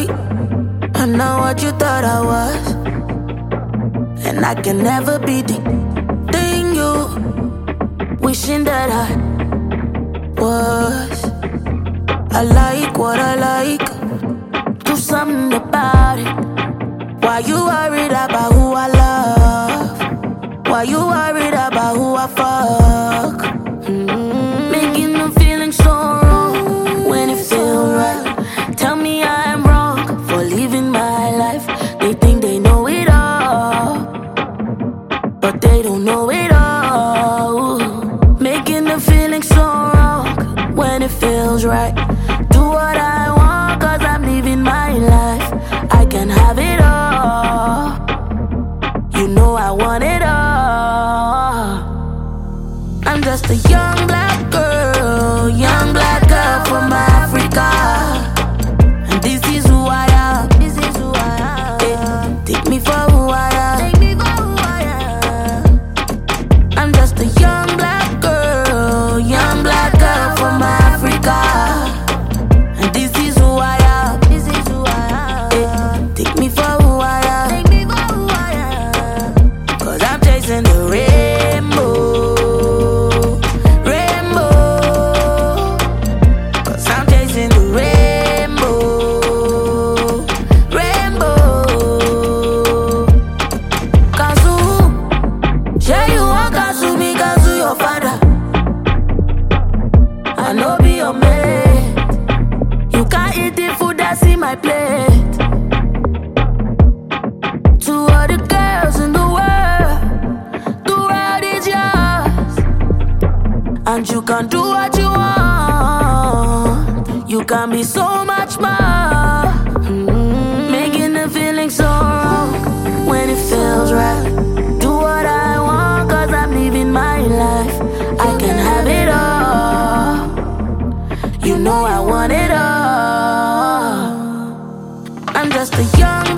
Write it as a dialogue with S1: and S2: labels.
S1: I'm not what you thought I was, and I can never be the thing you wishing that I was. I like what I like, do something about it. Why you worried about who I love? Why you worried about who I fuck? Making them feeling so wrong when it feels right. Tell me I'm wrong for living my life. They think they know it all, but they don't know it all. Making them feeling so wrong when it feels right. Do what I want, cause I'm living my life. I can have it all. You know I want it all. I'm just a young black girl from Africa, and this is who I am. Take me for who I am. I'm just a young black girl from Africa, and this is who I am. Take me for who I am, cause I'm chasing the rainbow. Cause I'm chasing the rainbow. Kazu, share you want Kazu, me Kazu your father. I know be your mate. You can't eat the food that's in my plate. To all the girls in the world is yours, and you can do what you want. You can be so much more. Making the feeling so wrong when it feels right. Do what I want, cause I'm living my life. I can have it all. You know I want it all. I'm just a young